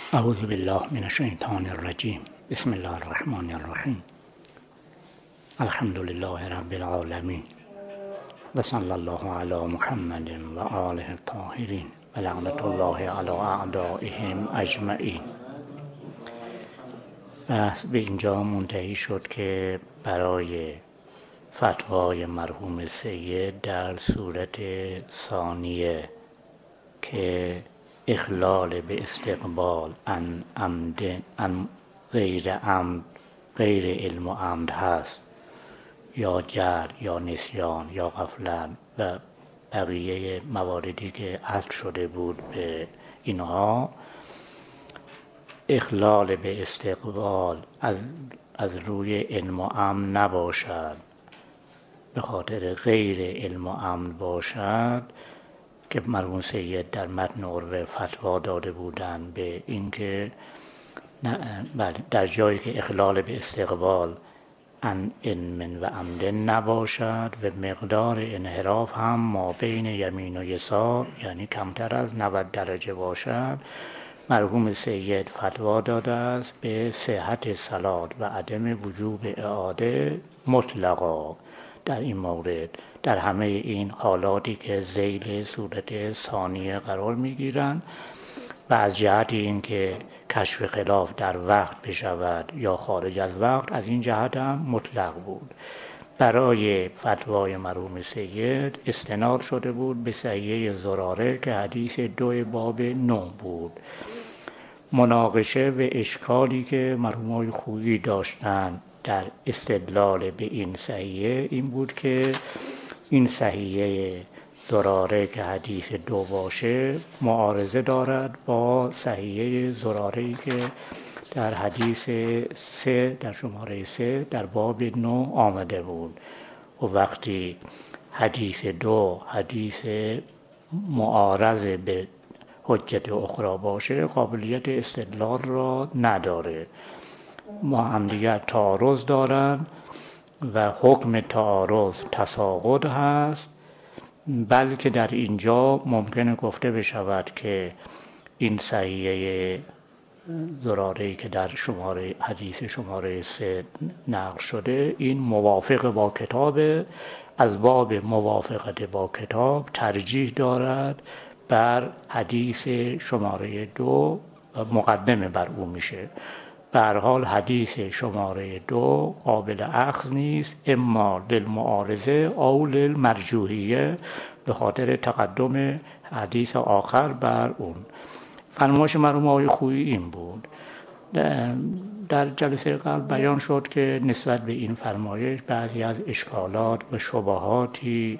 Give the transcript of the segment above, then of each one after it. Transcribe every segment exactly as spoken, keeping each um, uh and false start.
اعوذ بالله من الشیطان الرجیم. بسم الله الرحمن الرحیم. الحمد لله رب العالمین و صلی الله علی محمد و آله الطاهرین و لعنت الله علی اعدائهم اجمعین. بحث به اینجا منتهی شد که برای فتوای مرحوم سید در صورت ثانیه که اخلال به استقبال عن عمد عن غیر عمد غیر علم و عمد هست یا جهل یا نسیان یا غفلت و بقیه مواردی که عطف شده بود به اینها، اخلال به استقبال از, از روی علم و عمد نباشد، به خاطر غیر علم و عمد باشد که مرحوم سید در متن عروه فتوا داده بودند به اینکه در جایی که اخلال به استقبال عن علم و عمد نباشد و مقدار انحراف هم ما بین یمین و یسار یعنی کمتر از نود درجه باشد، مرحوم سید فتوا داده است به صحت صلات و عدم وجوب اعاده مطلقا. در این مورد در همه این حالاتی که ذیل صورت ثانیه قرار میگیرند و از جهت این که کشف خلاف در وقت بشود یا خارج از وقت، از این جهت هم مطلق بود. برای فتوای مرحوم سید استناد شده بود به صحیحه زراره که حدیث دو باب نه بود. مناقشه و اشکالی که مرحوم خویی داشتند در استدلال به این صحیحه این بود که این صحیحه زراره که حدیث دو باشه معارضه دارد با صحیحه زراره‌ای که در حدیث سه در شماره سه در باب نو آمده بود و وقتی حدیث دو حدیث معارض به حجت اخرى باشه قابلیت استدلال را نداره. ما هم دیگر تعارض دارن و حکم تعارض تساقط هست، بلکه در اینجا ممکنه گفته بشود که این صحیحه زراره‌ای که در شماره حدیث شماره سه نقل شده این موافق با کتاب، از باب موافقت با کتاب ترجیح دارد بر حدیث شماره دو مقدمه بر او میشه. به هر حال حدیث شماره دو قابل اخذ نیست، اما للمعارضه او للمرجوحیه، به خاطر تقدم حدیث آخر بر اون. فرمایش مرحوم آقای خویی این بود. در جلسه قبل بیان شد که نسبت به این فرمایش بعضی از اشکالات و شبهاتی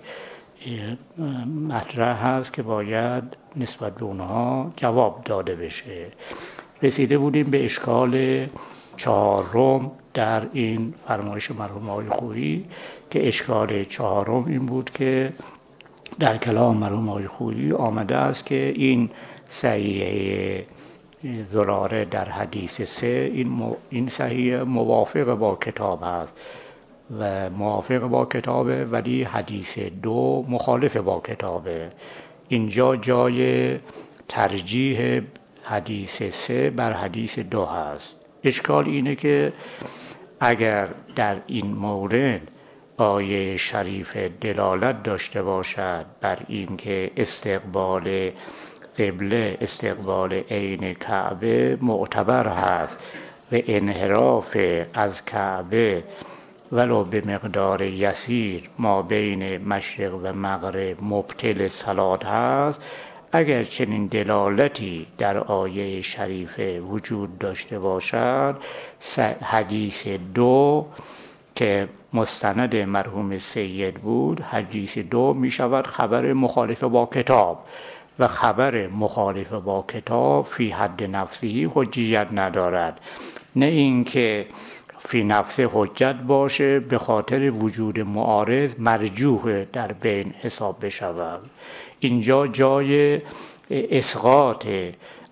مطرح هست که باید نسبت به اونها جواب داده بشه. رسیده بودیم به اشکال چهارم در این فرمایش مرحوم آقای خویی که اشکال چهارم این بود که در کلام مرحوم آقای خویی آمده است که این صحیحه زراره در حدیث سه این, مو این صحیحه موافق با کتاب است و موافق با کتابه، ولی حدیث دو مخالف با کتابه. اینجا جای ترجیح حدیث سه بر حدیث دو هست. اشکال اینه که اگر در این مورد آیه شریف دلالت داشته باشد بر این که استقبال قبله استقبال عین کعبه معتبر هست و انحراف از کعبه ولو به مقدار یسیر ما بین مشرق و مغرب مبطل صلات هست، اگر چنین دلالتی در آیه شریفه وجود داشته باشد، حدیث دو که مستند مرحوم سید بود، حدیث دو می شود خبر مخالف با کتاب و خبر مخالف با کتاب فی حد نفسی حجیت ندارد، نه اینکه فی نفس حجت باشه به خاطر وجود معارض مرجوح در بین حساب بشود. اینجا جای اسقاط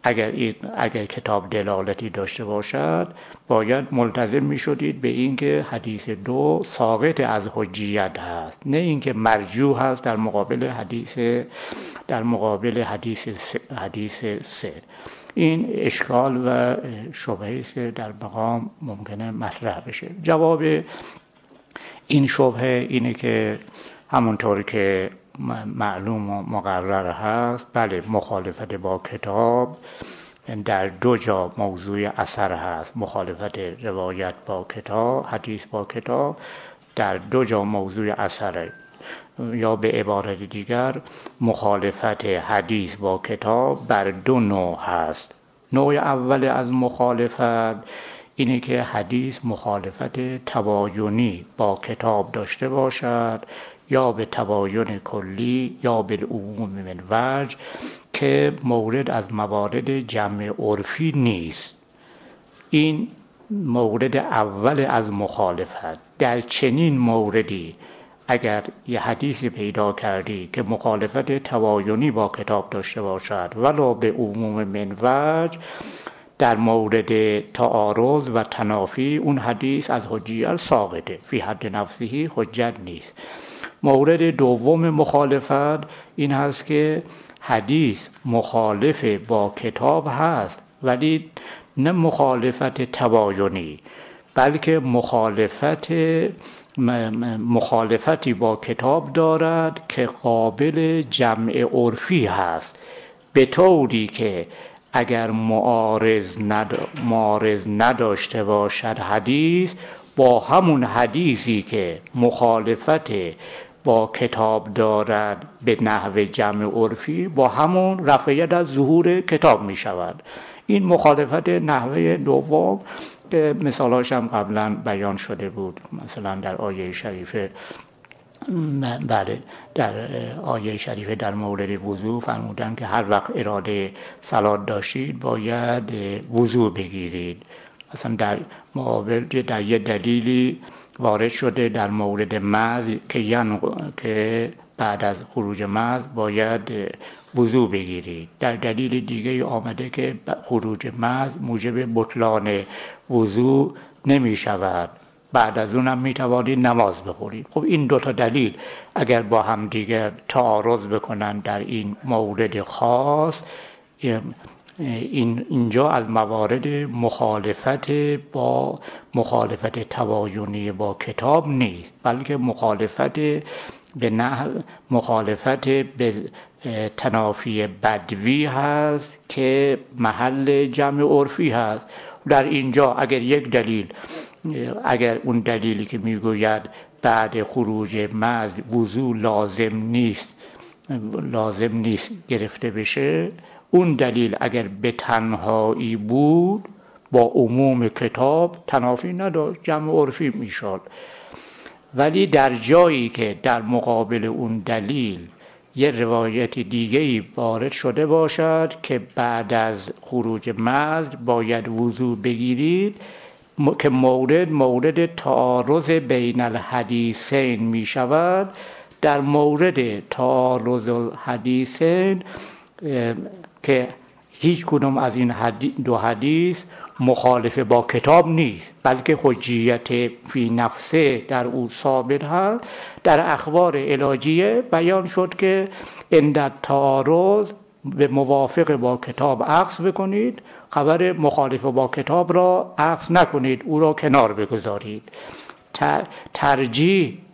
اگر اگر کتاب دلالتی داشته باشد باید ملتزم می شدید به اینکه حدیث دو ساقط از حجیت هست، نه اینکه مرجوح هست در مقابل حدیث در مقابل حدیث سه. حدیث سه. این اشکال و شبهه‌ای است که در مقام ممکنه مطرح بشه. جواب این شبهه اینه که همونطور که معلوم و مقرر هست، بله مخالفت با کتاب در دو جا موضوع اثر هست. مخالفت روایت با کتاب، حدیث با کتاب در دو جا موضوع اثره، یا به عبارت دیگر مخالفت حدیث با کتاب بر دو نوع هست. نوع اول از مخالفت اینه که حدیث مخالفت تباینی با کتاب داشته باشد، یا به تباین کلی یا به عموم من وجه، که مورد از موارد جمع عرفی نیست. این مورد اول از مخالفت. در چنین موردی اگر یه حدیثی پیدا کردی که مخالفت تباینی با کتاب داشته باشد ولو به عموم من وجه، در مورد تعارض و تنافی اون حدیث از حجیت ساقطه، فی حد نفسه حجت نیست. مورد دوم مخالفت این هست که حدیث مخالف با کتاب هست، ولی نه مخالفت تباینی، بلکه مخالفت مخالفتی با کتاب دارد که قابل جمع عرفی هست، به طوری که اگر معارض, ند... معارض نداشته باشد حدیث با همون حدیثی که مخالفت با کتاب دارد به نحو جمع عرفی، با همون رفعیت از ظهور کتاب می شود. این مخالفت نحوه دوم که مثالاش هم قبلا بیان شده بود، مثلا در آیه شریفه، بله در آیه شریفه در مورد وضو فرمودن که هر وقت اراده صلات داشتید باید وضو بگیرید. مثلا در مقابل در یه دلیلی وارد شده در مورد مزی که یعنی که بعد از خروج مز باید وضو بگیرید. در دلیل دیگه آمده که خروج مز موجب بطلان وضو نمی شود، بعد از اونم می توانید نماز بخورید. خب این دوتا دلیل اگر با هم دیگر تعارض بکنن در این مورد خاص، این اینجا از موارد مخالفت با مخالفت تباینی با کتاب نیست، بلکه مخالفت به نه مخالفت به تنافی بدوی هست که محل جمع عرفی هست. در اینجا اگر یک دلیل، اگر اون دلیلی که میگوید بعد خروج مز وضو لازم نیست لازم نیست گرفته بشه، اون دلیل اگر به تنهایی بود با عموم کتاب تنافی نداشت، جمع عرفی میشد. ولی در جایی که در مقابل اون دلیل یه روایت دیگه‌ای وارد شده باشد که بعد از خروج مز باید وضو بگیرید، که مورد مورد تعارض بین الحدیثین می شود، در مورد تعارض الحدیثین که هیچ کدوم از این دو حدیث مخالف با کتاب نیست، بلکه حجیت فی نفسه در او ثابت هست، در اخبار علاجیه بیان شد که عند تعارض به موافق با کتاب اخذ بکنید، خبر مخالف با کتاب را اخذ نکنید، او را کنار بگذارید. ترجیح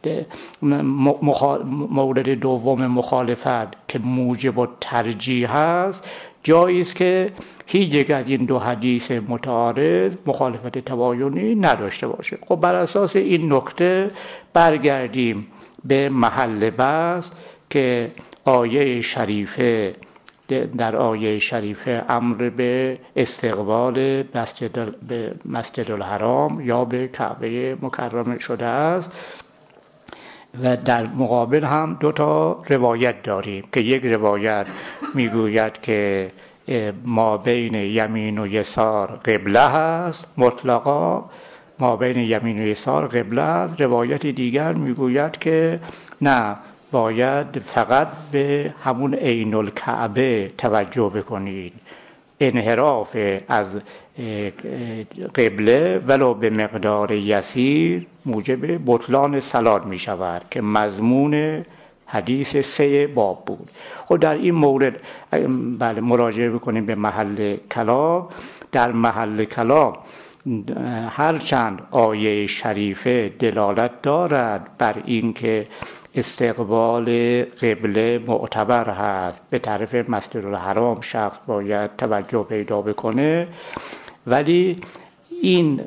مورد دوم مخالفت که موجب ترجیح هست، جایی است که هیچ یک از این دو حدیث متعارض مخالفت تباینی نداشته باشه. خب بر اساس این نکته برگردیم به محل بحث که آیه شریفه در آیه شریفه امر به استقبال مسجد به مسجد الحرام یا به کعبه مکرمه شده است، و در مقابل هم دو تا روایت داریم که یک روایت میگوید که ما بین یمین و یسار قبله هست مطلقا، ما بین یمین و یسار قبله است. روایت دیگر میگوید که نه، باید فقط به همون عین الکعبه توجه بکنید. انحراف از قبله ولو به مقدار یسیر موجب بطلان صلات می شود که مضمون حدیث سه باب بود. خب در این مورد بله مراجعه بکنیم به محل کلام. در محل کلام هرچند آیه شریفه دلالت دارد بر این که استقبال قبله معتبر هست، به طرف مسجدالحرام شخص باید توجه پیدا بکنه، ولی این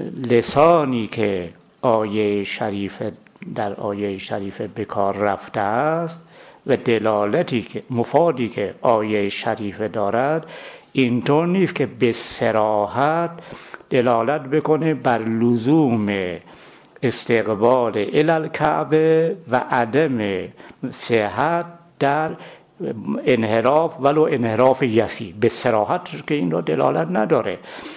لسانی که آیه شریفه در آیه شریفه به کار رفته است و دلالتی که مفادی که آیه شریفه دارد اینطور نیست که به صراحت دلالت بکنه بر لزوم استقبال الی الکعبه و عدم صحت در انحراف ولو انحراف یسیر. به صراحت که این را دلالت نداره.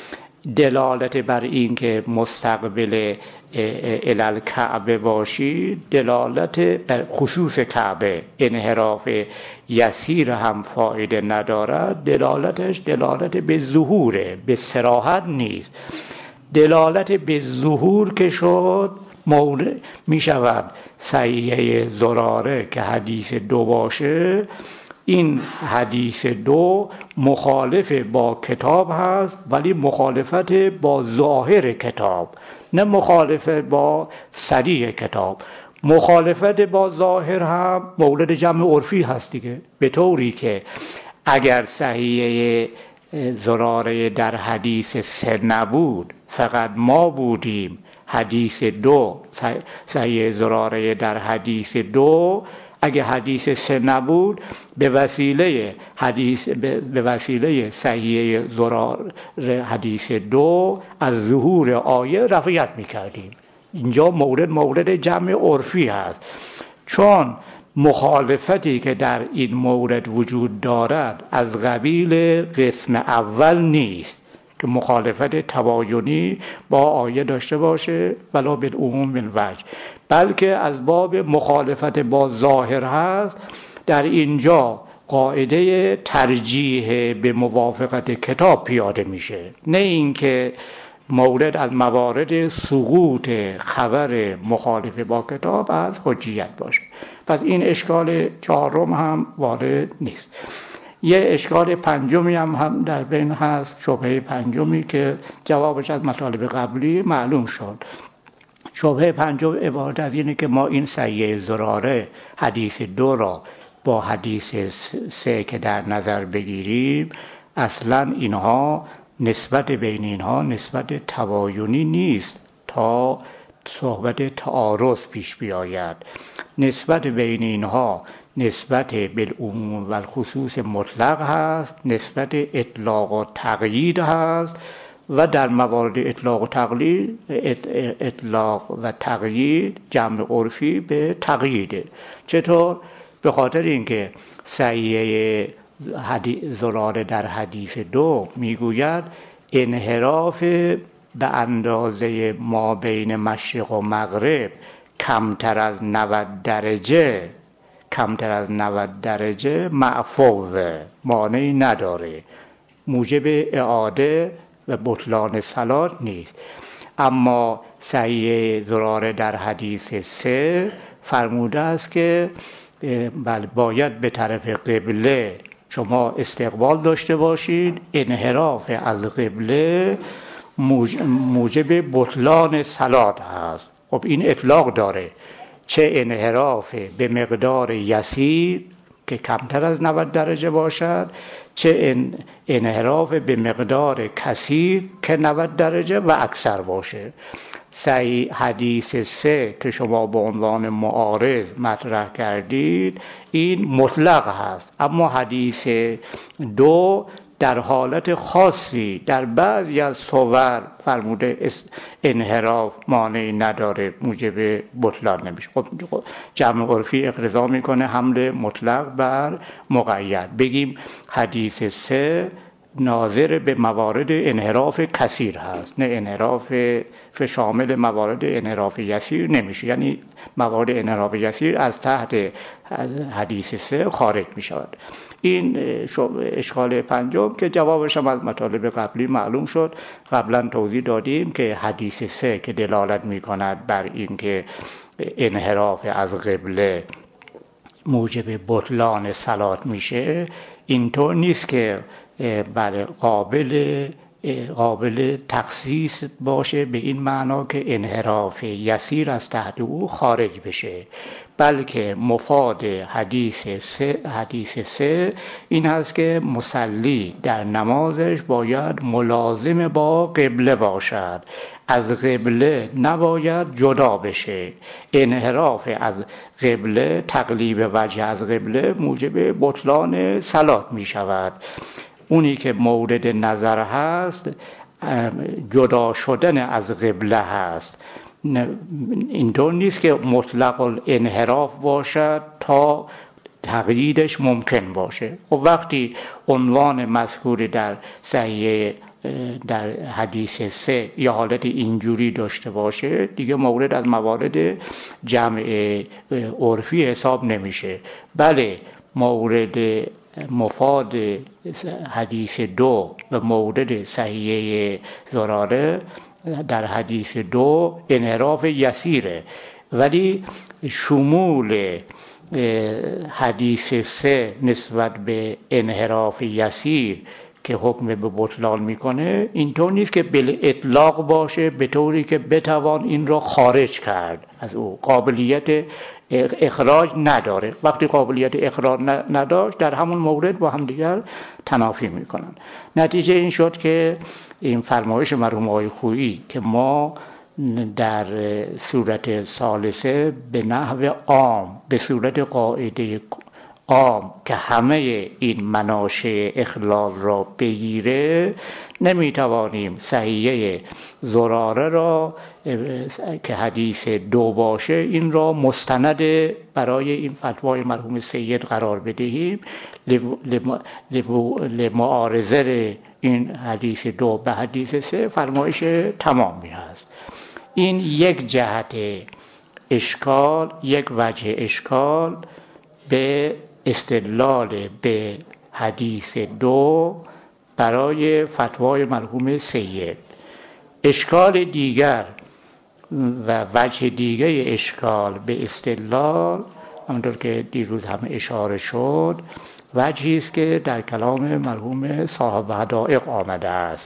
دلالت بر این که مستقبل الی الکعبه باشی دلالت بر خصوص کعبه، انحراف یسیر هم فایده ندارد. دلالتش دلالت به ظهوره، به صراحت نیست. دلالت به ظهور که شد مورد می شود صحیحه زراره که حدیث دو باشه. این حدیث دو مخالف با کتاب هست، ولی مخالفت با ظاهر کتاب، نه مخالف با صریح کتاب. مخالفت با ظاهر هم مورد جمع عرفی هست دیگه، به طوری که اگر صحیحه زراره در حدیث سه نبود، فقط ما بودیم حدیث دو، صحیحه زراره در حدیث دو، اگه حدیث سه نبود به وسیله حدیث به وسیله صحیحه زراره حدیث دو از ظهور آیه رفعیت میکردیم. اینجا مورد مورد جمع عرفی هست، چون مخالفتی که در این مورد وجود دارد از قبیل قسم اول نیست که مخالفت تباینی با آیه داشته باشه ولا بالعموم من وجه، بلکه از باب مخالفت با ظاهر هست. در اینجا قاعده ترجیح به موافقت کتاب پیاده میشه، نه اینکه مورد از موارد سقوط خبر مخالف با کتاب از حجیت باشه. پس این اشکال چهارم هم وارد نیست. یه اشکال پنجمی هم, هم در بین هست، شبهه پنجمی که جوابش از مطالب قبلی معلوم شد. شبهه پنجم عبارت از اینه که ما این صحیحه زراره حدیث دو را با حدیث سه که در نظر بگیریم، اصلا اینها نسبت بین اینها نسبت تباینی نیست تا صحبت تعارض پیش بیاید. نسبت بین اینها نسبت بالعموم و الخصوص مطلق هست، نسبت اطلاق و تقیید هست، و در موارد اطلاق و تقیید اطلاق و تقیید جمع عرفی به تقییده. چطور؟ به خاطر اینکه صحیحه زراره در حدیث دو میگوید انحراف به اندازه ما بین مشرق و مغرب کمتر از نود درجه کمتر از نود درجه معفوه، مانعی نداره، موجب اعاده و بطلان صلات نیست. اما صحیحه زراره در حدیث سه فرموده است که بله باید به طرف قبله شما استقبال داشته باشید، انحراف از قبله موجب بطلان صلات هست. خب این اطلاق داره، چه انحراف به مقدار یسیر که کمتر از نود درجه باشد، چه انحراف به مقدار کثیر که نود درجه و اکثر باشه. صحیح حدیث سه که شما به عنوان معارض مطرح کردید این مطلق هست، اما حدیث دو در حالت خاصی در بعضی از صور فرموده انحراف مانعی نداره، موجب بطلان نمیشه. خب جمع عرفی اقتضا میکنه حمل مطلق بر مقید. بگیم حدیث سه ناظر به موارد انحراف کثیر هست، نه انحراف شامل موارد انحراف یسیر نمیشه. یعنی موارد انحراف یسیر از تحت حدیث سه خارج می شود. این اشکال پنجم که جوابش هم از مطالب قبلی معلوم شد. قبلا توضیح دادیم که حدیث سه که دلالت می کند بر این که انحراف از قبله موجب بطلان صلات میشه، اینطور نیست که بله قابل قابل تخصیص باشه به این معنا که انحراف یسیر از تحت او خارج بشه، بلکه مفاد حدیث سه حدیث سه این هست که مصلی در نمازش باید ملازم با قبله باشد، از قبله نباید جدا بشه. انحراف از قبله، تقلیب وجه از قبله موجب بطلان صلات می شود. اونی که مورد نظر هست جدا شدن از قبله هست. اینطور نیست که مطلق الانحراف باشد تا تقییدش ممکن باشه. خب وقتی عنوان مذکور در صحیح در حدیث سه یا حالت اینجوری داشته باشه دیگه مورد از موارد جمع عرفی حساب نمیشه. بله مورد مفاد حدیث دو و مورد صحیح زراره در حدیث دو انحراف یسیره، ولی شمول حدیث سه نسبت به انحراف یسیر که حکم به بطلان میکنه اینطور نیست که بل اطلاق باشه به طوری که بتوان این را خارج کرد از او. قابلیت اخراج نداره. وقتی قابلیت اخراج نداشت در همون مورد با هم دیگر تنافی میکنن. نتیجه این شد که این فرمایش مرحوم آقای خویی که ما در صورت ثالثه به نحو عام به صورت قاعده عام که همه این مناشأ اخلال را بگیره نمیتوانیم صحیحه زراره را که حدیث دو باشه این را مستند برای این فتوای مرحوم سید قرار بدهیم لمعارضه این حدیث دو به حدیث سه فرمایش تمامی هست. این یک جهت اشکال، یک وجه اشکال به استدلال به حدیث دو برای فتوای مرحوم سید. اشکال دیگر و وجه دیگر اشکال به استدلال همونطور که دیروز هم اشاره شد وجهی است که در کلام مرحوم صاحب حدائق آمده است،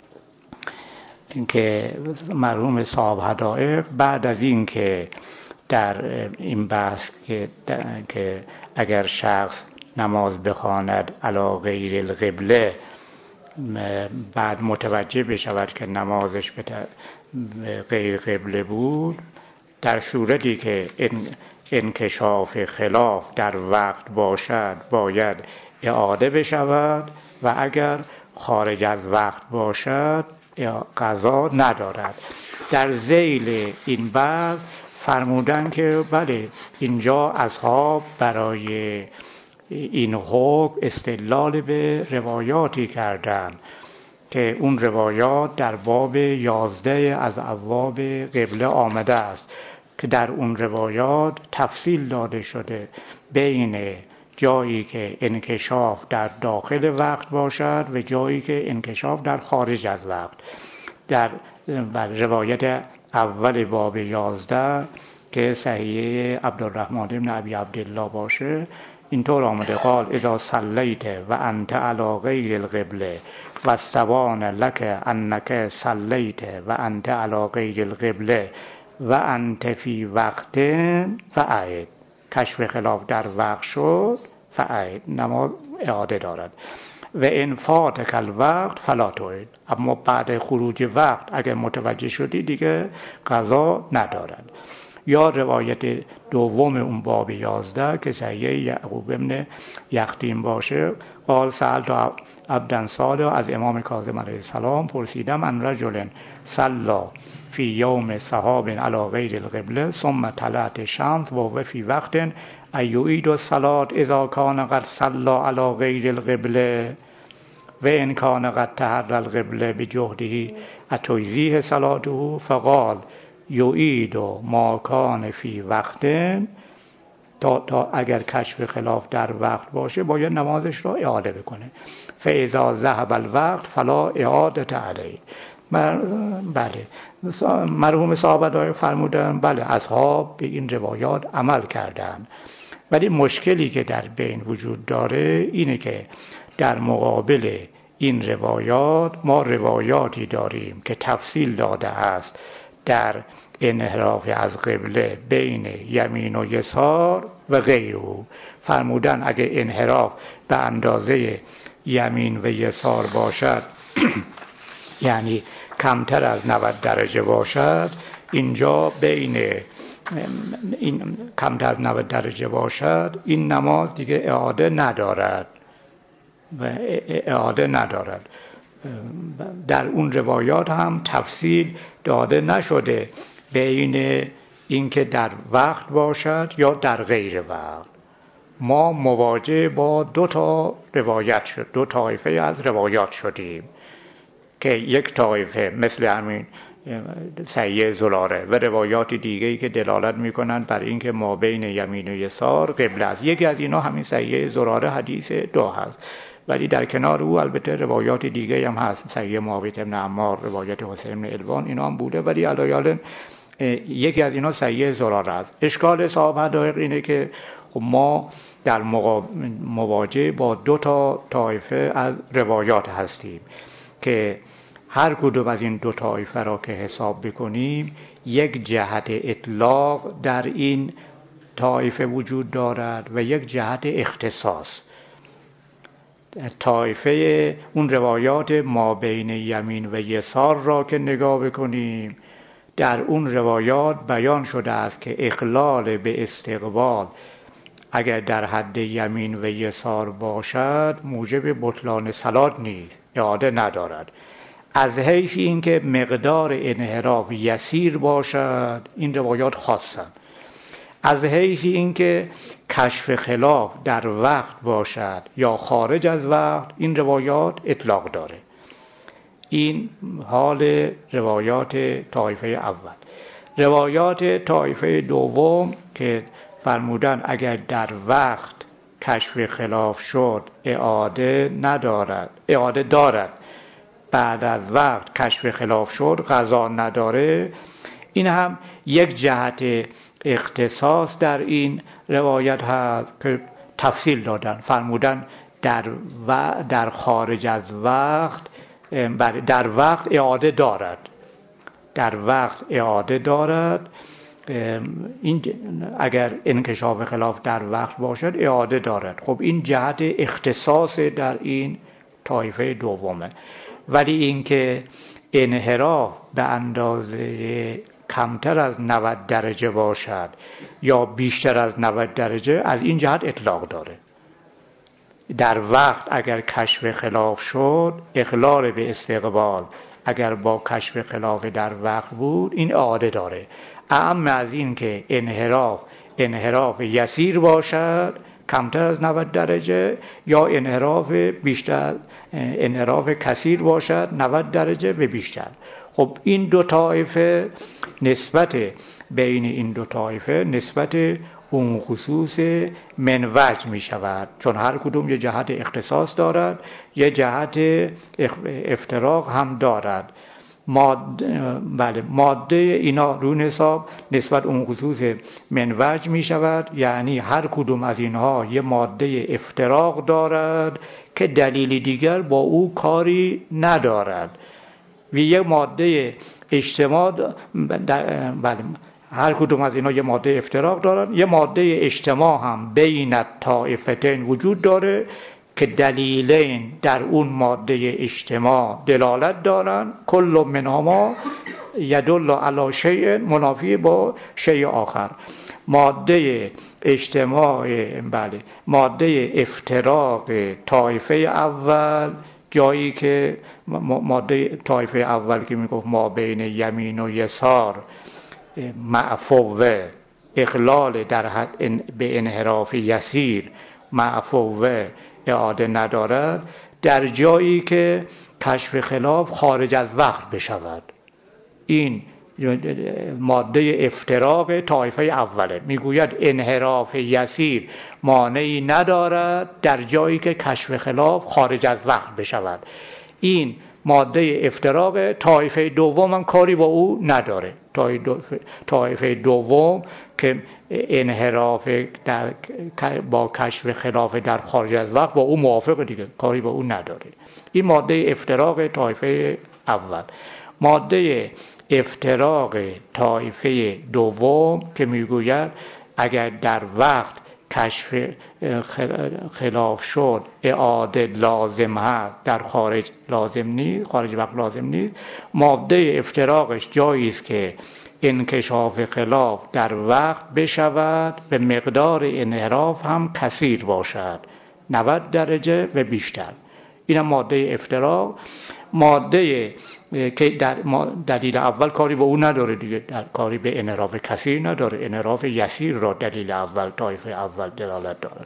اینکه مرحوم صاحب حدائق بعد از این که در این بحث که, که اگر شخص نماز بخواند علی غیر القبله بعد متوجه بشود که نمازش به غیر قبله بود، در صورتی که انکشاف خلاف در وقت باشد باید اعاده بشود و اگر خارج از وقت باشد قضا ندارد. در ذیل این بحث فرمودن که بله اینجا اصحاب برای این حکم استدلال به روایاتی کردن که اون روایات در باب یازده از ابواب قبله آمده است که در اون روایات تفصیل داده شده بین جایی که انکشاف در داخل وقت باشد و جایی که انکشاف در خارج از وقت. در روایت اول باب یازده که صحیح عبدالرحمن بن ابی عبدالله باشه اینطور آمده قال اذا صلیت و انت علی غیر القبله و استبان لك انک صلیت و انت علی غیر القبله و انت فی وقت فاعد. کشف خلاف در وقت شد فاعد، نماز اعاده دارد. و ان فاتک الوقت فلا تعید، اما بعد خروج وقت اگر متوجه شدی دیگه قضا ندارد. یا روایت دوم اون باب یازده که صحیح یعقوب ابن یختیم باشه قال سألت عبدن صالح از امام کاظم علیه السلام پرسیدم ان رجل صلی فی یوم صحاب علی غیر القبله ثم طلعت الشمس و فی وقت ایعید الصلاة اذا کان قد صلی علی غیر القبله و ان کان قد تحری القبله بجهده اتویزیه صلاته فقال یعید ما کان فی وقت، تا, تا اگر کشف خلاف در وقت باشه باید نمازش را اعاده بکنه. فاذا ذهب الوقت فلا اعاده علیه. بله مرحوم صاحب فرمودن بله اصحاب به این روایات عمل کردن، ولی مشکلی که در بین وجود داره اینه که در مقابل این روایات ما روایاتی داریم که تفصیل داده است در انحراف از قبله بین یمین و یسار و غیره. فرمودن اگه انحراف به اندازه یمین و یسار باشد یعنی کمتر از نود درجه باشد، اینجا بین این کمتر از نود درجه باشد این نماز دیگه اعاده ندارد و اعاده ندارد. در اون روایات هم تفصیل داده نشده بین اینکه در وقت باشد یا در غیر وقت. ما مواجه با دو تا روایت شد، دو طایفه از روایات شدیم که یک طایفه مثل همین سیه زراره و روایات دیگه‌ای که دلالت می‌کنند بر اینکه ما بین یمین و یسار قبله است. یکی از اینا همین سیه زراره حدیث دو هست، ولی در کنار او البته روایات دیگه هم هست، سیه معاویه بن عمار، روایت حسین بن الوان، اینا هم بوده، ولی علیال یکی از اینا سیه زراره است. اشکال صاحب حدایق اینه که خب ما در مواجهه با دو تا طایفه از روایات هستیم که هر کدوم از این دو طایفه را که حساب بکنیم یک جهت اطلاق در این طایفه وجود دارد و یک جهت اختصاص. طایفه اون روایات ما بین یمین و یسار را که نگاه بکنیم، در اون روایات بیان شده است که اخلال به استقبال اگر در حد یمین و یسار باشد موجب بطلان صلات نیست، اعاده ندارد. از حیث اینکه مقدار انحراف یسیر باشد این روایات خاصند. از حیث اینکه کشف خلاف در وقت باشد یا خارج از وقت این روایات اطلاق داره. این حال روایات طایفه اول. روایات طایفه دوم که فرمودن اگر در وقت کشف خلاف شد اعاده ندارد، اعاده دارد، بعد از وقت کشف خلاف شد قضا نداره، این هم یک جهت اختصاص در این روایت هست که تفصیل دادن. فرمودن در و در خارج از وقت در وقت اعاده دارد، در وقت اعاده دارد. این اگر انکشاف خلاف در وقت باشد اعاده دارد. خب این جهت اختصاص در این طایفه دومه. ولی اینکه انحراف به اندازه کمتر از نود درجه باشد یا بیشتر از نود درجه، از این جهت اطلاق داره. در وقت اگر کشف خلاف شد، اخلال به استقبال اگر با کشف خلاف در وقت بود این اعاده داره. اعم از این که انحراف انحراف یسیر باشد کمتر از نود درجه یا انحراف بیشتر انحراف کثیر باشد نود درجه و بیشتر. خب این دو طایفه نسبت بین این دو طایفه نسبت اون خصوص منوج می شود، چون هر کدوم یه جهت اختصاص دارد، یه جهت افتراق هم دارد. ماده, بله ماده اینا رو حساب نسبت اون خصوص منوج می شود، یعنی هر کدوم از اینها یه ماده افتراق دارد که دلیل دیگر با او کاری ندارد و یه ماده اجتماع بله هر کدوم از اینا یه ماده افتراق دارن، یه ماده اجتماع هم بین الطائفتین وجود داره که دلیلین در اون ماده اجتماع دلالت دارن، کل منهما یدل علی شیء منافی با شیء آخر. ماده اجتماع بله ماده افتراق طایفه اول، جایی که ماده طایفه اول که میگفت ما بین یمین و یسار معفوه اخلال در حد به انحراف یسیر معفوه اعاده ندارد، در جایی که کشف خلاف خارج از وقت بشود. این ماده افتراق طایفه اوله. میگوید انحراف یسیر مانعی ندارد در جایی که کشف خلاف خارج از وقت بشود. این ماده افتراق طایفه دوم هم کاری با او نداره. طایفه دوم که انحراف در با کشف خلاف در خارج از وقت با او موافق دیگه، کاری با او نداره. این ماده افتراق طایفه اول. ماده افتراق طایفه دوم که میگوید اگر در وقت کشف خلاف شد اعاده لازم هست، در خارج لازم نیست، خارج وقت لازم نیست. ماده افتراقش جایی است که انکشاف خلاف در وقت بشود به مقدار انحراف هم کثیر باشد، نود درجه و بیشتر. این هم ماده افتراق. ماده که در دلیل اول کاری به او نداره دیگه، در کاری به انحراف کثیر نداره، انحراف یسیر را دلیل اول طایفه اول دلالت دارد.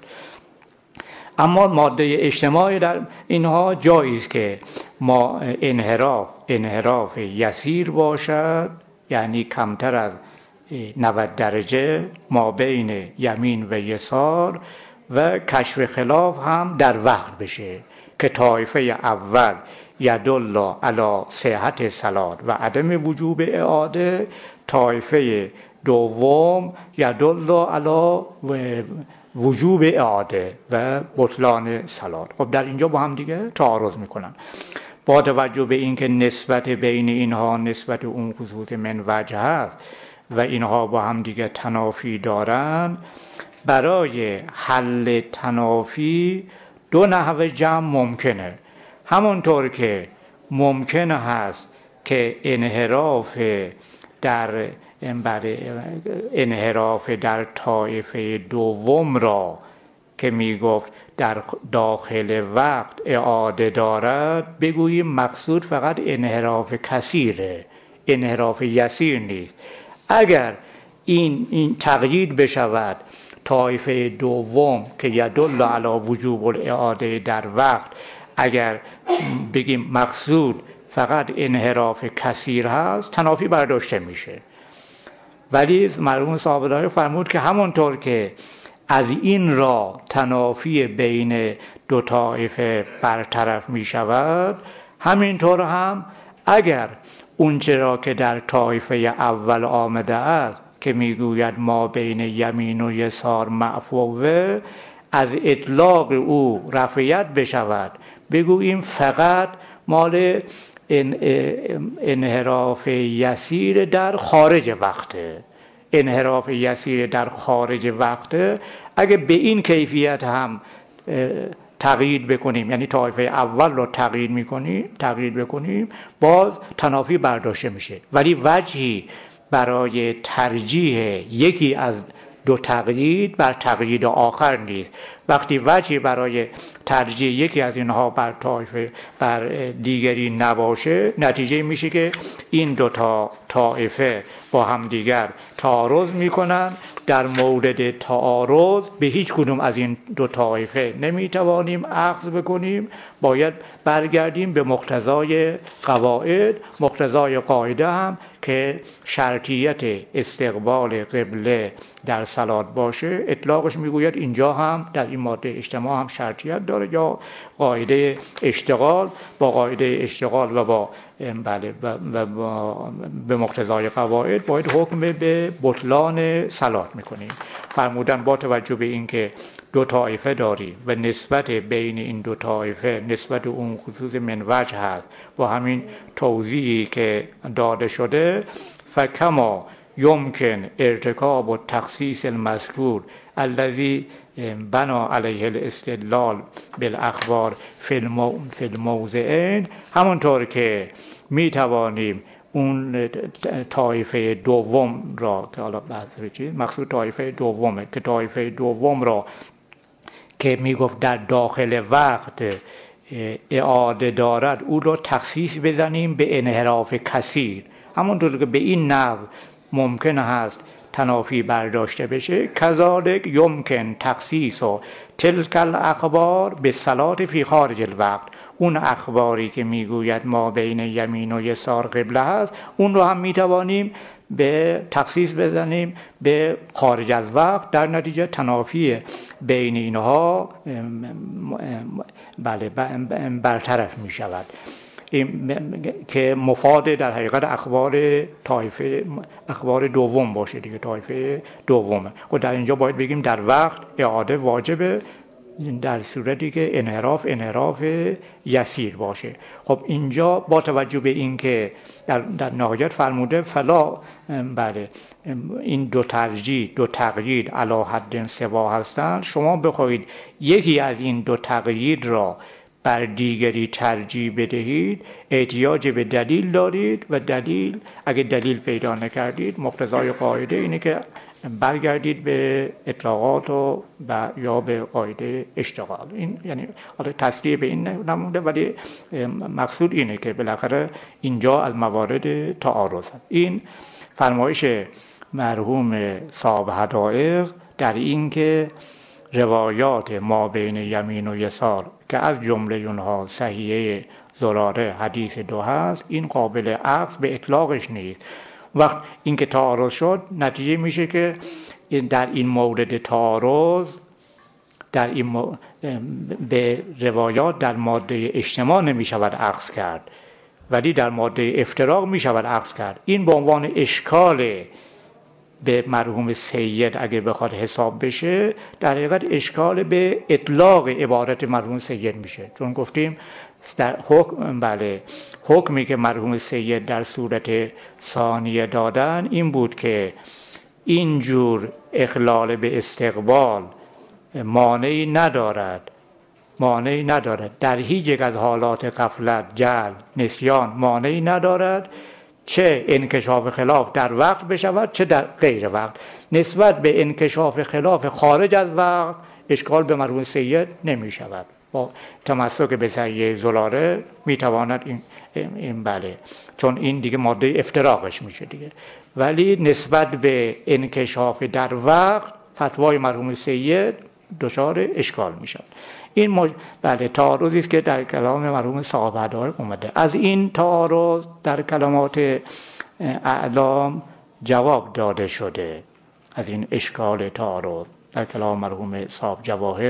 اما ماده اجتماعی در اینها جایی است که ما انحراف انحراف یسیر باشد، یعنی کمتر از نود درجه ما بین یمین و یسار، و کشف خلاف هم در وقت بشه که طایفه اول یدل علی صحت صلات و عدم وجوب اعاده، طایفه دوم یدل علی وجوب اعاده و بطلان صلات. خب در اینجا با هم دیگه تعارض میکنن. با توجه به اینکه نسبت بین اینها نسبت اون خصوص من وجه هست و اینها با هم دیگه تنافی دارن، برای حل تنافی دو نحو جمع ممکنه. همونطور که ممکن هست که انحراف در انحراف در طایفه دوم را که می گفت در داخل وقت اعاده دارد بگوییم مقصود فقط انحراف کثیره، انحراف یسیر نیست. اگر این این تقیید بشود طایفه دوم که یدل علی وجوب الاعاده در وقت، اگر بگیم مقصود فقط انحراف کثیر هست، تنافی برداشته میشه. ولی مرحوم صاحب العاریه فرمود که همونطور که از این را تنافی بین دو طایفه برطرف می شود، همینطور هم اگر اونچه را که در طایفه اول آمده است که میگوید ما بین یمین و یسار معفوه، از اطلاق او رفعیت بشود، بگوییم فقط مال انحراف یسیر در خارج وقته. انحراف یسیر در خارج وقته اگه به این کیفیت هم تقیید بکنیم، یعنی طایفه اول رو تقیید میکنیم تقیید بکنیم، باز تنافی برداشته میشه. ولی وجهی برای ترجیح یکی از دو تقیید بر تقیید آخر نیست. وقتی وجهی برای ترجیح یکی از اینها بر طایفه بر دیگری نباشه، نتیجه میشه که این دو تا طایفه با هم دیگر تعارض میکنن. در مورد تعارض به هیچ کدوم از این دو طایفه نمیتوانیم اخذ بکنیم، باید برگردیم به مقتضای قواعد. مقتضای قاعده هم که شرطیت استقبال قبله در صلات باشه، اطلاقش میگوید اینجا هم در این ماده اجتماع هم شرطیت داره، یا قاعده اشتغال با قاعده اشتغال و با بله و با به مقتضای قواعد باید حکم به بطلان صلات میکنیم. فرمودن با توجه به اینکه دو طایفه داریم و نسبت بین این دو طایفه نسبت اون خصوص من وجه هست، با همین توضیحی که داده شده، فکما یمکن ارتکاب و تخصیص المذکور الذی بنا علیه الاستدلال بالاخبار فی الموضعین، همونطور که می توانیم اون طایفه دوم را که حالا بحث چیز مقصود طایفه دومه که طایفه دوم را که می گفت در داخل وقت اعاده دارد، او را تخصیص بزنیم به انحراف کثیر. همونطور که به این نحو ممکن هست تنافی برداشته بشه، کذالک یمکن تخصیص و تلک الاخبار به صلات فی خارج الوقت. اون اخباری که میگوید ما بین یمین و یسار قبله هست، اون رو هم میتوانیم به تخصیص بزنیم به خارج از وقت، در نتیجه تنافی بین اینها بله برطرف می شود که مفاد در حقیقت اخبار طایفه اخبار دوم باشه دیگه، طایفه دومه. و در اینجا باید بگیم در وقت اعاده واجبه، در صورتی که انحراف انحراف یسیر باشه. خب اینجا با توجه به این که در, در نهایت فرموده فلا بله این دو ترجیح دو تقیید علی حد سوا هستند، شما بخواید یکی از این دو تقیید را بر دیگری ترجیح بدهید احتیاج به دلیل دارید و دلیل اگه دلیل پیدا نکردید مقتضای قاعده اینه که برگردید به اطلاقات و یا به قاعده اشتغال. این یعنی حالا تصریح به این نمونده، ولی مقصود اینه که بالاخره اینجا از موارد تعارض هست. این فرمایش مرحوم صاحب حدائق در این که روایات ما بین یمین و یسار که از جمله اونها صحیحه زراره حدیث دو هست، این قابل عکس به اطلاقش نیست. وقت این که تعارض شد نتیجه میشه که در این مورد تعارض در این مو... به روایات در ماده اجتماع نمی شود عکس کرد، ولی در ماده افتراق می شود عکس کرد. این به عنوان اشکال به مرحوم سید اگه بخواد حساب بشه، در حقیقت اشکال به اطلاق عبارت مرحوم سید میشه، چون گفتیم در حکم بله حکمی که مرحوم سید در صورت ثانیه دادن این بود که اینجور اخلال به استقبال مانعی ندارد مانعی ندارد در هیچ یک از حالات غفلت، جهل، نسیان مانعی ندارد چه انکشاف خلاف در وقت بشود چه در غیر وقت. نسبت به انکشاف خلاف خارج از وقت اشکال به مرحوم سید نمی شود، با تمسک به صحیح زراره می تواند این, این بله چون این دیگه ماده افتراقش میشه دیگه. ولی نسبت به انکشاف در وقت فتوای مرحوم سید دچار اشکال می شود. این مج... بله تعارضی است که در کلام مرحوم صاحب حدائق اومده. از این تعارض در کلمات اعلام جواب داده شده. از این اشکال تعارض در کلام مرحوم صاحب جواهر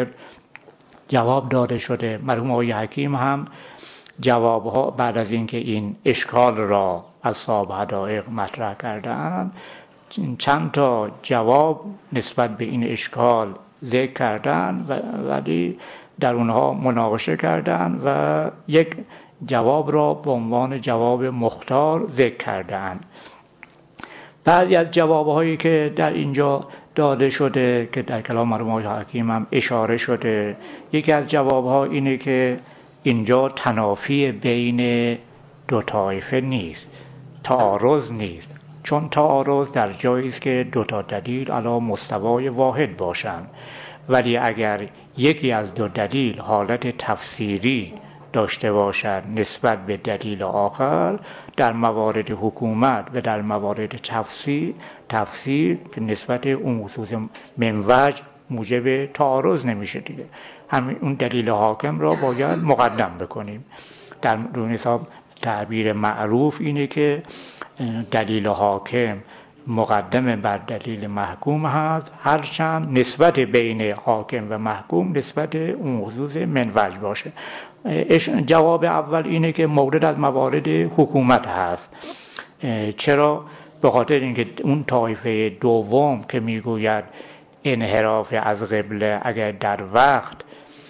جواب داده شده. مرحوم آقای حکیم هم جوابها بعد از اینکه این اشکال را از صاحب حدائق مطرح کردند چند تا جواب نسبت به این اشکال ذکر کردن ولی در اونها مناقشه کردن و یک جواب را به عنوان جواب مختار ذکر کردن. بعضی از جوابهایی که در اینجا داده شده که در کلام مرحوم آقای حکیم هم اشاره شده، یکی از جوابها اینه که اینجا تنافی بین دو طایفه نیست، تعارض نیست، چون تعارض در جایی است که دو تا دلیل علی مستوای واحد باشند، ولی اگر یکی از دو دلیل حالت تفسیری داشته باشد نسبت به دلیل آخر، در موارد حکومت و در موارد تفسیر تفسیر که نسبت اون خصوص منوج موجب تعارض نمیشه دیگه. همین اون دلیل حاکم را باید مقدم بکنیم. در دون حساب تعبیر معروف اینه که دلیل حاکم مقدم بر دلیل محکوم هست، هرچند نسبت بین حاکم و محکوم نسبت اون خصوص منوج باشه. جواب اول اینه که مورد از موارد حکومت هست. چرا؟ به خاطر اینکه اون طایفه دوم که میگوید انحراف از قبله اگر در وقت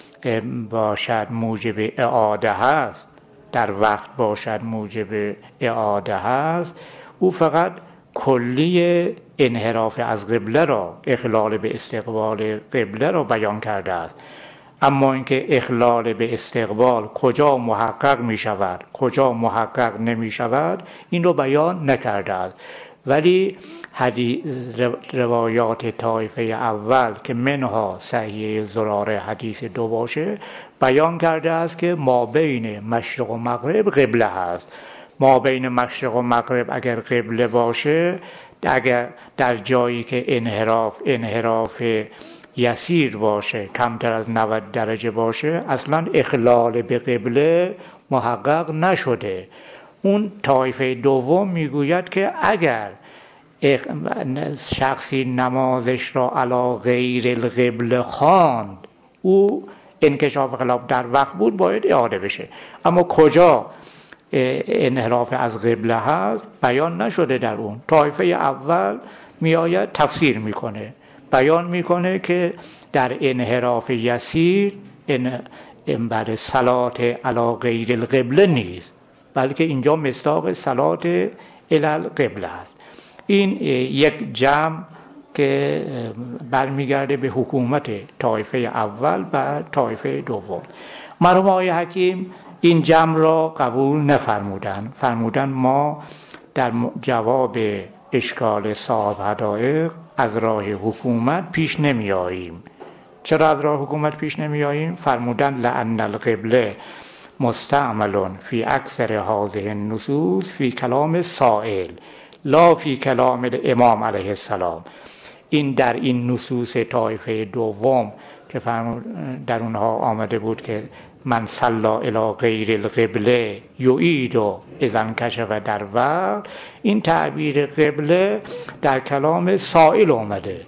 باشد موجب اعاده هست، در وقت باشد موجب اعاده هست، او فقط کلی انحراف از قبله را، اخلال به استقبال قبله را بیان کرده است. اما اینکه اخلال به استقبال کجا محقق می شود کجا محقق نمی شود این رو بیان نکرده است. ولی روایات طایفه اول که منها صحیح زراره حدیث دو باشه بیان کرده است که ما بین مشرق و مغرب قبله هست. ما بین مشرق و مغرب اگر قبله باشه، اگر در جایی که انحراف انحراف یسیر باشه، کمتر از نود درجه باشه، اصلا اخلال به قبله محقق نشده. اون طایفه دوم میگوید که اگر شخصی نمازش را علی غیر القبله خواند، او انکشاف خلاف در وقت بود، باید اعاده بشه. اما کجا انحراف از قبله هست بیان نشده در اون. طایفه اول میآید تفسیر میکنه، بیان میکنه که در انحراف یسیر این بر صلات علی غیر القبله نیست، بلکه اینجا مصداق صلات الی القبله است. این یک جمع که برمیگرده به حکومت طایفه اول و طایفه دوم. مرحوم آقای حکیم این جمع را قبول نفرمودن، فرمودن ما در جواب اشکال صاحب حدائق از راه حکومت پیش نمی آییم. چرا از راه حکومت پیش نمی آییم؟ فرمودن لأن القبله مستعمل فی اکثر هذه النصوص فی کلام سائل لا فی کلام الامام علیه السلام. این در این نصوص طایفه دوم که در اونها آمده بود که من صلا الی غیر القبله یعید و اذا انکشف در وقت، این تعبیر قبله در کلام سائل آمده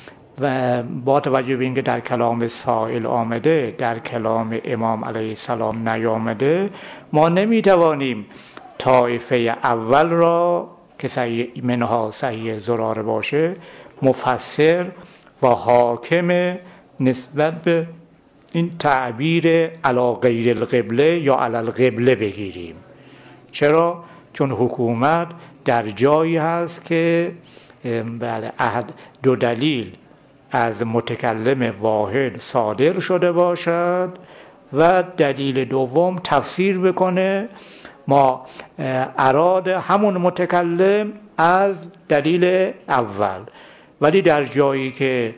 و با توجه به اینکه در کلام سائل آمده، در کلام امام علیه السلام نیامده، ما نمیتوانیم طایفه اول را که صحیح منها صحیح زراره باشه مفسر و حاکم نسبت به این تعبیر علی غیر القبله یا علی القبله بگیریم. چرا؟ چون حکومت در جایی هست که بله احد دو دلیل از متکلم واحد صادر شده باشد و دلیل دوم تفسیر بکنه ما اراد همون متکلم از دلیل اول. ولی در جایی که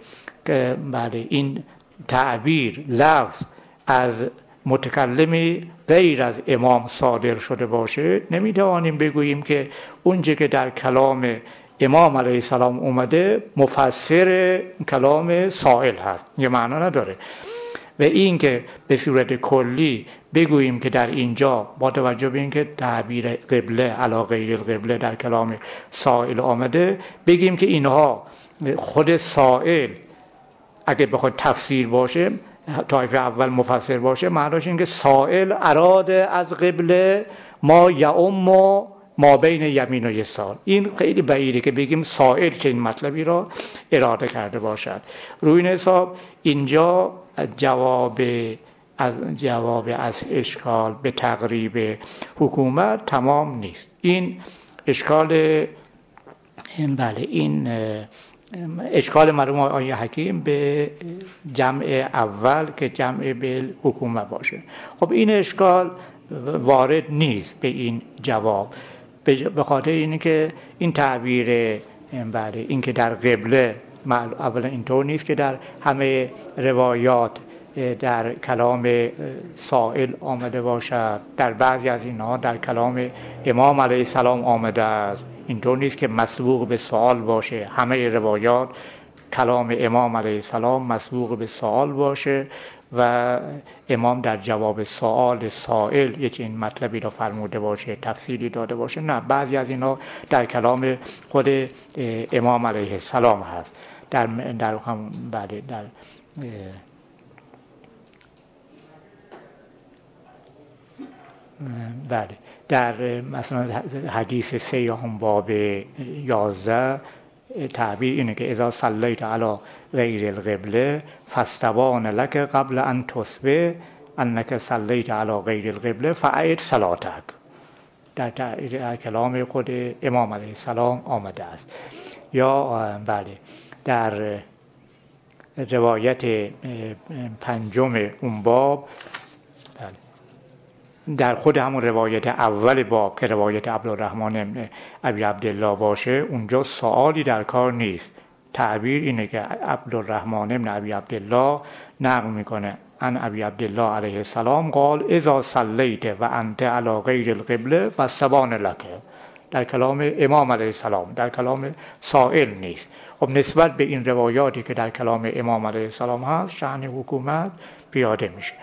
بله این تعبیر لفظ از متکلمی غیر از امام صادر شده باشه، نمیتوانیم بگوییم که اونچه که در کلام امام علیه السلام اومده مفسر کلام سائل هست، یه معنا نداره. و این که به صورت کلی بگوییم که در اینجا با توجه به اینکه تعبیر قبله علی غیر القبله در کلام سائل آمده، بگیم که اینها خود سائل اگه بخواد تفسیر باشه، طایفه اول مفسر باشه، معناش این که سائل اراده از قبله ما یعم و ما بین یمین و یسار. این خیلی بعیده که بگیم سائل چه این مطلبی را اراده کرده باشد. روی این حساب اینجا جواب از جواب از اشکال به تقریب حکومت تمام نیست. این اشکال این بله این اشکال مرحوم آقای حکیم به جمع اول که جمع به حکومت باشه. خب این اشکال وارد نیست به این جواب، به خاطر اینه که این تعبیر بله این که در قبله اولا اینطور نیست که در همه روایات در کلام سائل آمده باشد، در بعضی از اینها در کلام امام علیه السلام آمده است. اینطور نیست که مسبوق به سوال باشه، همه روایات کلام امام علیه السلام مسبوق به سوال باشه و امام در جواب سوال سائل یک این مطلبی را فرموده باشه، تفسیری داده باشه. نه، بعضی از اینها در کلام خود امام علیه السلام هست. در در هم بله در بله در مثلا حدیث سیاهم باب یازده تعبیر اینه که اذا صلیت علی غیر القبله فاستبان لك قبل ان تصبح انك صلیت علی غیر القبله فاعد صلاتک. در, در کلام خود امام علیه السلام آمده است. یا بله در روایت پنجم اون باب، در خود همون روایت اول باب که روایت عبدالرحمن ابی عبدالله باشه، اونجا سوالی در کار نیست. تعبیر اینه که عبدالرحمن ابن ابی عبدالله نقل میکنه ان ابی عبدالله علیه السلام قال اذا صلیت و انت علی غیر القبله فاستبان لک. در کلام امام علیه السلام، در کلام سائل نیست. خب نسبت به این روایاتی که در کلام امام علیه السلام هست شأن حکومت پیاده میشه.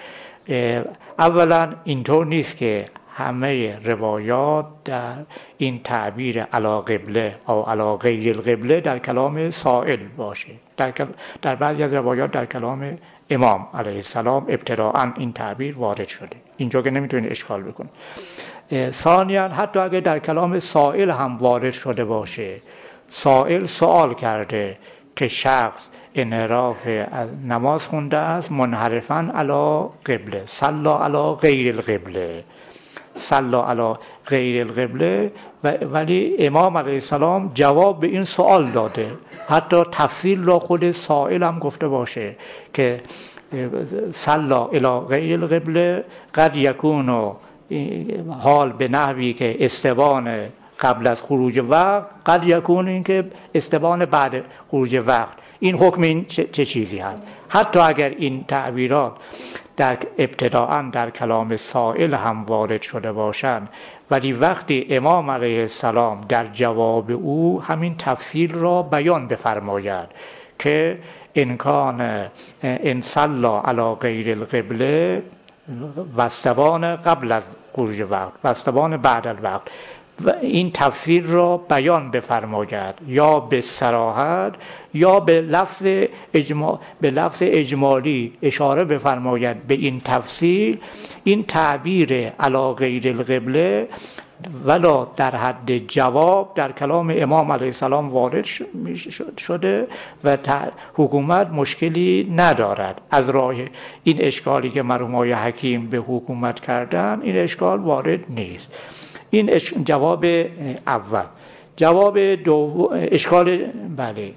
اولا اینطور نیست که همه روایات در این تعبیر علی قبله او علی غیر القبله در کلام سائل باشه. در, در بعضی از روایات در کلام امام علیه السلام ابتداءً این تعبیر وارد شده. اینجا که نمیتونید اشکال بکنید. ثانیاً حتی اگر در کلام سائل هم وارد شده باشه، سائل سوال کرده که شخص انحراف نماز خونده است منحرفاً علی قبله، صلی علی غیر القبله، صلی علی غیر القبله، ولی امام علیه السلام جواب به این سوال داده. حتی تفصیل را خود سائل هم گفته باشه که صلی الی غیر القبله قد یکون حال به نحوی که استبان قبل از خروج وقت، قد یکون این که استبان بعد خروج وقت. این حکم این چه, چه چیزی هست؟ حتی اگر این تعبیرات در ابتداءً در کلام سائل هم وارد شده باشند، ولی وقتی امام علیه السلام در جواب او همین تفصیل را بیان بفرماید که انکان ان صلی علی غیر القبله واستبان قبل از خروج وقت واستبان بعد الوقت، و این تفسیر را بیان بفرماید یا به صراحت یا به لفظ اجمال به لفظ اجمالی اشاره بفرماید به این تفسیر. این تعبیر علی غیر القبله ولا در حد جواب در کلام امام علیه السلام وارد شده و حکومت مشکلی ندارد. از راه این اشکالی که مرحوم آقای حکیم به حکومت کردن، این اشکال وارد نیست. این جواب اول. جواب دوم اشکال بله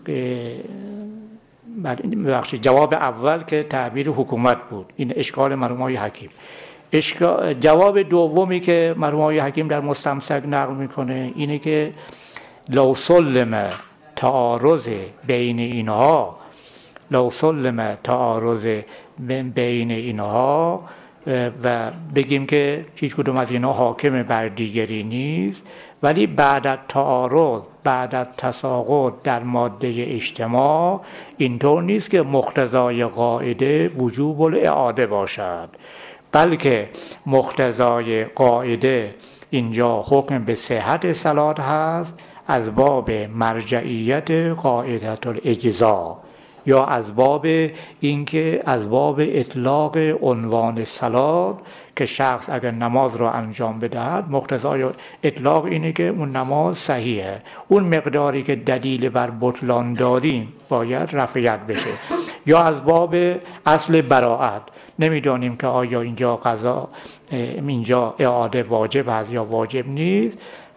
ببخشید جواب اول که تعبیر حکومت بود، این اشکال مرحوم آقای حکیم. اشکال جواب دومی که مرحوم آقای حکیم در مستمسک نقل میکنه اینه که لو سلم تعارض بین اینها لو سلم تعارض بین اینها و بگیم که هیچ کدوم از اینا حاکم بر دیگری نیست، ولی بعد از تعارض بعد از تساقط در ماده اجتماع اینطور نیست که مقتضای قاعده وجوب الاعاده باشد، بلکه مقتضای قاعده اینجا حکم به صحت صلات هست از باب مرجعیت قاعدة الاجزاء، یا از باب اینکه از باب اطلاق عنوان صلات که شخص اگر نماز را انجام بدهد مقتضای اطلاق اینه که اون نماز صحیحه، اون مقداری که دلیل بر بطلان داریم باید رفعیت بشه، یا از باب اصل براءت نمیدانیم که آیا اینجا قضا اینجا اعاده واجب هست یا واجب نیست.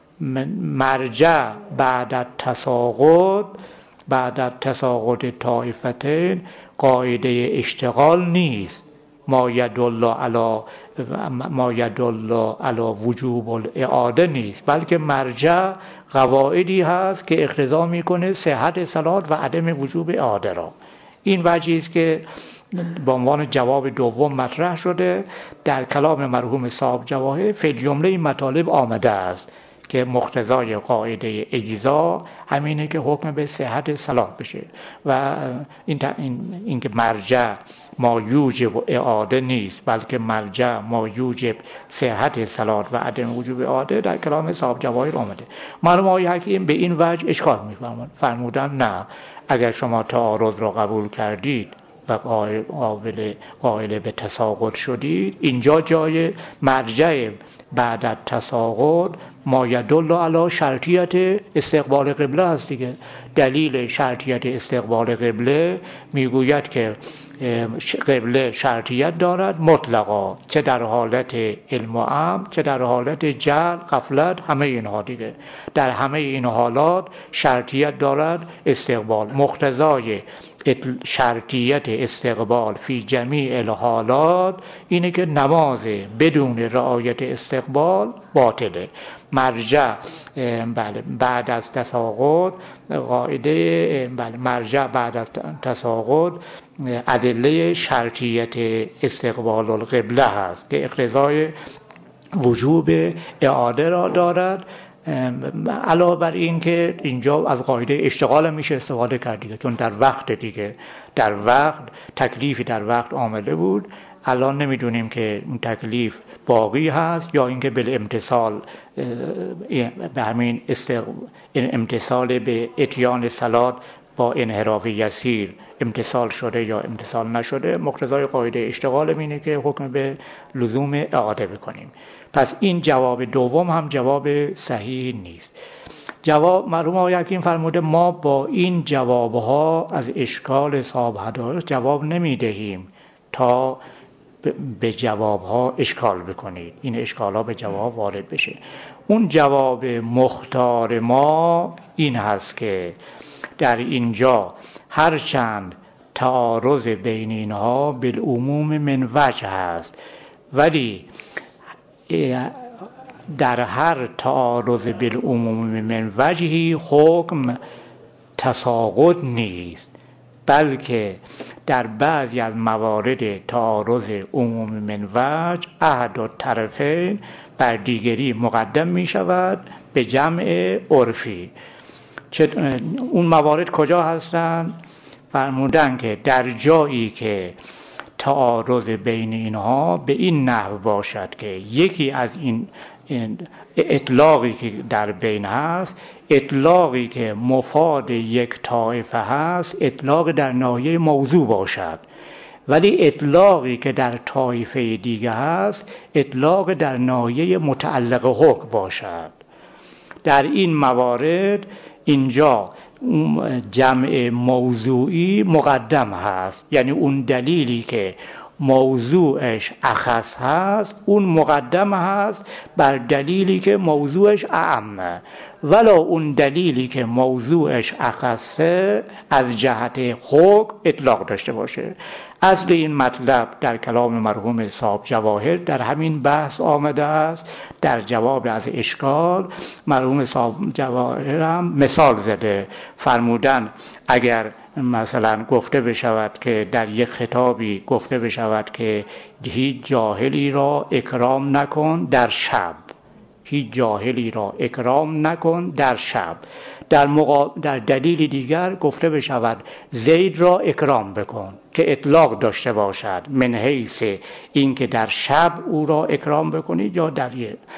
مرجع بعد از تساقط بعد از تساقط طائفتین قاعده اشتغال نیست، ما یدل علی ما یدل علی وجوب الاعاده نیست، بلکه مرجع قواعدی هست که اقتضا میکنه صحت صلات و عدم وجوب اعاده را. این وجهی است که به عنوان جواب دوم مطرح شده در کلام مرحوم صاحب جواهر. فی جمله این مطالب آمده است که مقتضای قاعده اجزا همینه که حکم به صحت صلات بشه و این این اینکه مرجع ما یوجب اعاده نیست، بلکه مرجع ما یوجب صحت صلات و عدم وجوب اعاده در کلام صاحب جواهر آمده. مرحوم آقای حکیم به این وجه اشکال می‌فرمایند، فرمودن نه، اگر شما تعارض را قبول کردید و قابل قائل به تساقط شدید، اینجا جای مرجع بعد از تساقط ما یدل علی شرطیت استقبال قبله هست دیگه. دلیل شرطیت استقبال قبله میگوید که قبله شرطیت دارد مطلقا، چه در حالت علم و امر چه در حالت جهل غفلت، همه اینها دیگه در همه این حالات شرطیت دارد استقبال. مقتضای شرطیت استقبال فی جمیع الحالات اینه که نماز بدون رعایت استقبال باطله. مرجع بله بعد از تساقط قاعده بله مرجع بعد از تساقط ادله شرطیت استقبال القبله هست که اقتضای وجوب اعاده را دارد علاوه بر این که اینجا از قاعده اشتغال میشه استفاده کرد دیگه، چون در وقت دیگه در وقت تکلیفی در وقت عامله بود. الان نمیدونیم که اون تکلیف باقی هست یا اینکه بالامتصال به همین امتصال به اتیان صلات با انحراف یسیر امتصال شده یا امتصال نشده. مقتضای قاعده اشتغال اینه که حکم به لزوم اعاده بکنیم. پس این جواب دوم هم جواب صحیح نیست. جواب مرحوم آقای حکیم فرموده ما با این جوابها از اشکال صاحب حدایق جواب نمیدهیم تا به جوابها اشکال بکنید، این اشکالها به جواب وارد بشه. اون جواب مختار ما این هست که در اینجا هرچند تعارض بین اینها بالعموم من وجه هست، ولی در هر تعارض بالعموم من وجهی حکم تساقط نیست، بلکه در بعضی از موارد تعارض عموم من وجه احد الطرفین بر دیگری مقدم می شود به جمع عرفی. اون موارد کجا هستند؟ فرمودن که در جایی که تعارض بین اینها به این نحو باشد که یکی از این اطلاقی که در بین هست، اطلاقی که مفاد یک طایفه هست، اطلاق در ناحیه موضوع باشد، ولی اطلاقی که در طایفه دیگه هست اطلاق در ناحیه متعلق حکم باشد. در این موارد اینجا جمع موضوعی مقدم هست، یعنی اون دلیلی که موضوعش اخص هست اون مقدم هست بر دلیلی که موضوعش اعم، ولو اون دلیلی که موضوعش اخصه از جهت حکم اطلاق داشته باشه. اصل این مطلب در کلام مرحوم صاحب جواهر در همین بحث آمده است. در جواب از اشکال مرحوم صاحب جواهر هم مثال زده، فرمودن اگر مثلا گفته بشود که در یک خطابی گفته بشود که هیچ جاهلی را اکرام نکن در شب، هیچ جاهلی را اکرام نکن در شب، در, مقا... در دلیل دیگر گفته بشود زید را اکرام بکن که اطلاق داشته باشد من حیث این که در شب او را اکرام بکنید یا در,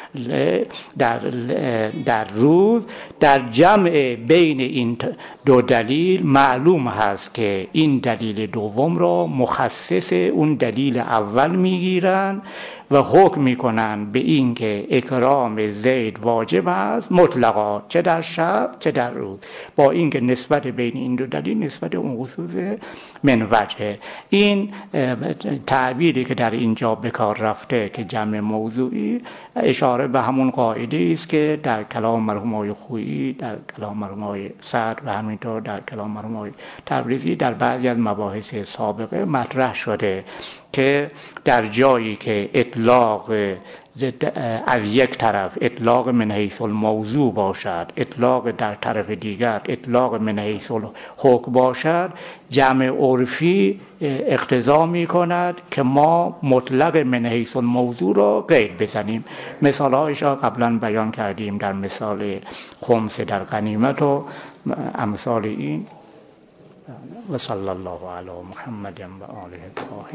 در, در روز. در جمع بین این دو دلیل معلوم هست که این دلیل دوم را مخصص اون دلیل اول میگیرن و حکم میکنن به این که اکرام زید واجب است مطلقا، چه در شب چه در روز، با اینکه نسبت بین این دو دلیل نسبت اون خصوص من وجه. این تعبیری که در اینجا به کار رفته که جمع موضوعی اشاره به همون قاعده است که در کلام مرحوم آقای خویی، در کلام مرحوم آقای سعد و همینطور در کلام مرحوم آقای تبریزی در بعضی از مباحث سابقه مطرح شده که در جایی که اطلاق از یک طرف اطلاق من حیث الموضوع باشد، اطلاق در طرف دیگر اطلاق من حیث الحکم باشد، جمع عرفی اقتضا می کند که ما مطلق من حیث الموضوع را قید بزنیم. مثال هایش را قبلا بیان کردیم در مثال خمس در غنیمت و امثال این. و صلی الله علی محمد و آله الطاهرین.